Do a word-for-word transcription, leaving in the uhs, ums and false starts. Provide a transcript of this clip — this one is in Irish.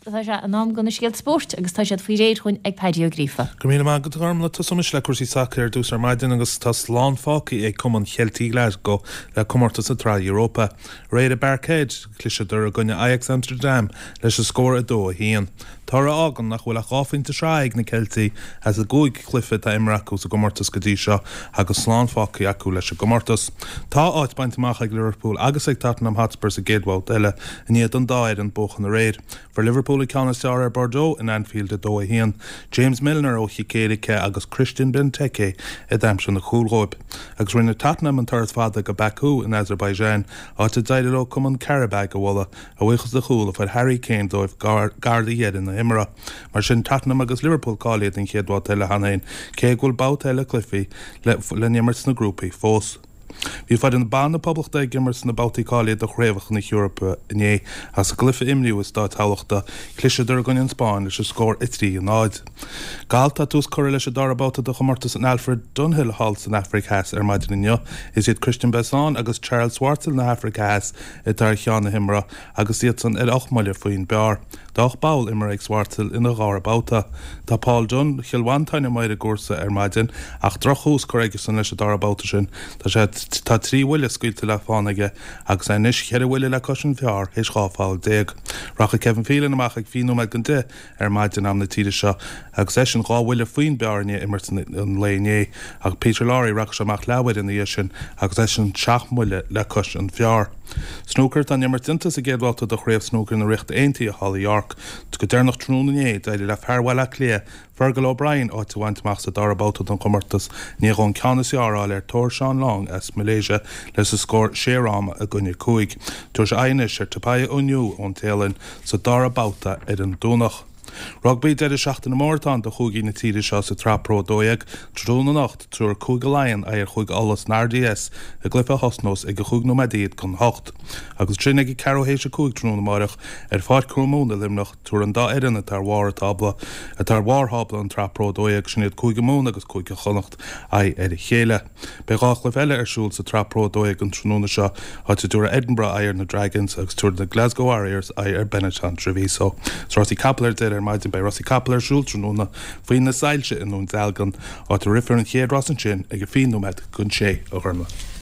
tá sé an nám gona scéal sport agus tá sé faoi réad chuin ag paidiogrífa. Gomíle má go arm le tá somis le cuasí sacr dús ar maidin agus tá slán fácaí ag cuman cheiltí leis go le cumartas a trá Europa. Réad a Barcade clisidir a gunne Ajax Amsterdam leis a scór a dó a hían. Tá agan nach bhfuil a gáfinte sráig na Celtaí as a góig cliffe a imreachús a gomortas go dtí seo agus slán fácaí acu leis a gomortas. Tá áit baintach ag Liverpool agus ag Tottenham Hotspurs a géadháil eile in iad an dáid an bóchan a réad. For Liverpool i Conasteir ar Bordeaux in Anfield a dó a hían. James Milner ó Chicéirice agus Christian Benteke i dheimsin na chúlróib. Agus rinne Tottenham an turas fada go Baku in Azerbaijan áit a daidiró cum an Karabag a bhla a bhuichas de chúl a far Harry Kane dóibh garda iad na imra. Mar sin Tottenham agus Liverpool cáliad in chéadhá eile hanain cé ghfuil bát eile clufií le nimmert na grúpaí fós. Bhí fad an ban na poblachta gimmers na Balticália do chréimhach na Europa iné as a glyfa imliú is dá talachta clisidir gon in Spáin leis a scór i trí an áid. Galta tús cor leis a darabáta do chomortas an Alfred Dunhill Halls in Africas ar maidin inniu is iad Christian Besson agus Charles Schwartzel na Africas i tar cheanna himra agus iad san ar ochmailir faoin bear. Dách bail immer ag Schwartzel ina gáir báta. Tá Paul Dunn chilhaintaine maid a gúrsa ar maidin ach drochús corréigus san leis a darabáta sin tá sé tá trí bhuiile scuilte le fánaige agus é níos cheir bhuiile le cosin fear hés gáfáil déag. Racha Kevin Phelan amach ag fiú me gan de ar maidin am na tíide seo agus é sin gá bhuiile faoin bearne immer an léné ag Peter Lowry racha amach lehaid in dhé sin agus é sin seach muile le cosin fear. Snooker an immer tintas a géadháta do chréibh snooker na richt aontaí a Hall York tu go déirnach trúna éad éidir le fearhhail a clé Fergal O'Brien áit bhaintach sa darabáta don commartas ní gon ceannas áráil ar Tóir Seán Long as Malaysia leis a scór séráma a gunne cuaig. Tuair sé ainis ar tapáide oniu ón téalainn sa darabáta ar an dúnach. Rugby de seachta na mórtán do chugaí na tíide seo sa trappró dóag trúna nacht trúr cúga lainn ar chuig alles nar D S a glyfa hosnós ag go chuig nó medíad chun hocht. Agus trinne ag ceróhééis a cúig trúna marach ar fáid cromúna limnach túr an dá éan a tar mhar tabla a tar mhárhabla an trappró dóag sinad cúig mún agus cúig a chonacht a ar a chéile. Be gáchla bheile arsúil sa trappró dóag an trúna seo á te dúra Edinburgh ar na Dragons agus túr na Glasgow Warriors ar Benetton Treviso. Srátí Kapler de maidin bei Rossi Kapler siúltrúna faoin na sailse in ún delgan á a rifar an chéad ras an sin ag a fínúmed gunn sé ó gharma.